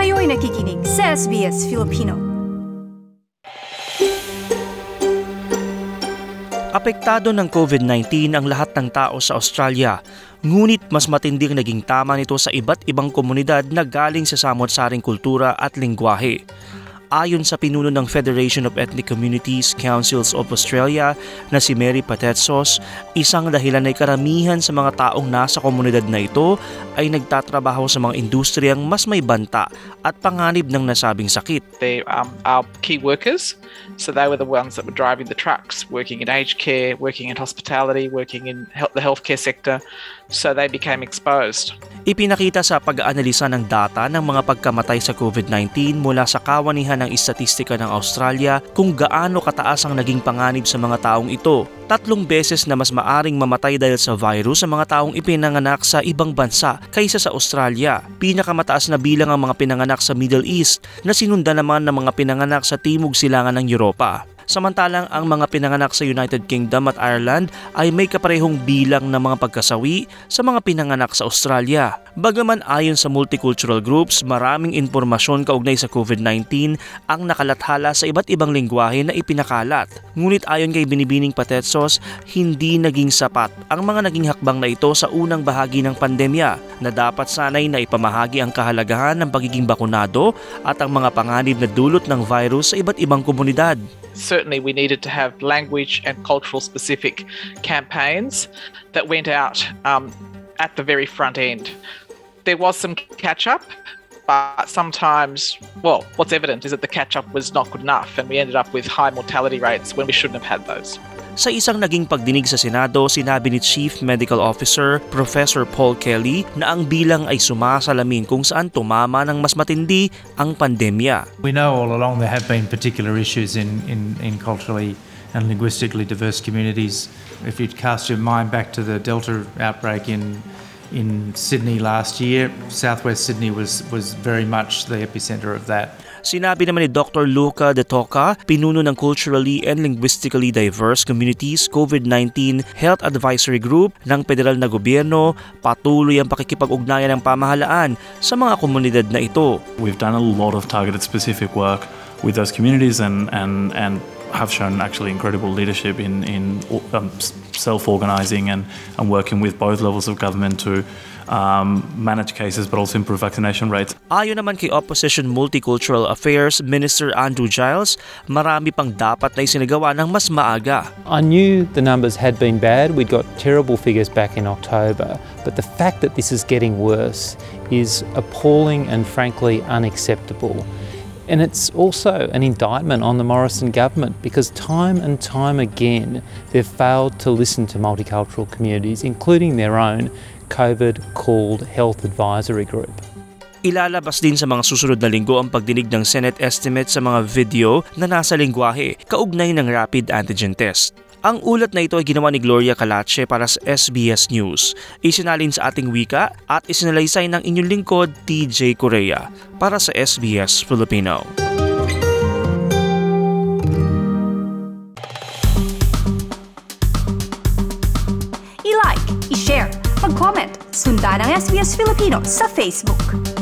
Kayo'y nakikinig sa SBS Filipino. Apektado ng COVID-19 ang lahat ng tao sa Australia, ngunit mas matinding naging tama nito sa iba't ibang komunidad na galing sa samot-saring kultura at lengguwahe. Ayon sa pinuno ng Federation of Ethnic Communities Councils of Australia na si Mary Patetsos, isang dahilan ay karamihan sa mga taong nasa komunidad na ito ay nagtatrabaho sa mga industriyang mas may banta at panganib ng nasabing sakit. They are key workers, so they were the ones that were driving the trucks, working in aged care, working in hospitality, working in the healthcare sector, so they became exposed. Ipinakita sa pag-aanalisa ng data ng mga pagkamatay sa COVID-19 mula sa Kawanihan ng Istatistika ng Australia kung gaano kataas ang naging panganib sa mga taong ito. 3 beses na mas maaring mamatay dahil sa virus sa mga taong ipinanganak sa ibang bansa kaysa sa Australia. Pinakamataas na bilang ang mga pinanganak sa Middle East na sinundan naman ng mga pinanganak sa Timog Silangan ng Europa. Samantalang ang mga pinanganak sa United Kingdom at Ireland ay may kaparehong bilang ng mga pagkasawi sa mga pinanganak sa Australia. Bagaman ayon sa multicultural groups, maraming impormasyon kaugnay sa COVID-19 ang nakalathala sa iba't ibang lengguwahe na ipinakalat. Ngunit ayon kay Binibining Patetsos, hindi naging sapat ang mga naging hakbang na ito sa unang bahagi ng pandemya na dapat sanay na ipamahagi ang kahalagahan ng pagiging bakunado at ang mga panganib na dulot ng virus sa iba't ibang komunidad. Certainly we needed to have language and cultural specific campaigns that went out at the very front end. There was some catch-up, but sometimes, what's evident is that the catch-up was not good enough and we ended up with high mortality rates when we shouldn't have had those. Sa isang naging pagdinig sa Senado, sinabi ni Chief Medical Officer Professor Paul Kelly na ang bilang ay sumasalamin kung saan tumama ng mas matindi ang pandemya. We know all along there have been particular issues in culturally and linguistically diverse communities. If you cast your mind back to the Delta outbreak in Sydney last year, Southwest Sydney was very much the epicenter of that. Sinabi naman ni Dr. Luca De Toca, pinuno ng Culturally and Linguistically Diverse Communities COVID-19 Health Advisory Group ng federal na gobyerno, patuloy ang pakikipag-ugnayan ng pamahalaan sa mga komunidad na ito. We've done a lot of targeted specific work with those communities and have shown actually incredible leadership in self-organising and working with both levels of government to manage cases but also improve vaccination rates. Ayon naman kay Opposition Multicultural Affairs Minister Andrew Giles, marami pang dapat na isinagawa ng mas maaga. I knew the numbers had been bad. We'd got terrible figures back in October, but the fact that this is getting worse is appalling and frankly unacceptable. And it's also an indictment on the Morrison government because time and time again they've failed to listen to multicultural communities, including their own COVID-called Health Advisory Group. Ilalabas din sa mga susunod na linggo ang pagdinig ng Senate estimate sa mga video na nasa lengguwahe kaugnay ng rapid antigen test. Ang ulat na ito ay ginawa ni Gloria Calache para sa SBS News. Isinalin sa ating wika at isinalaysay ng inyong lingkod TJ Correa para sa SBS Filipino. I-like, i-share, mag-comment, sundan ang SBS Filipino sa Facebook.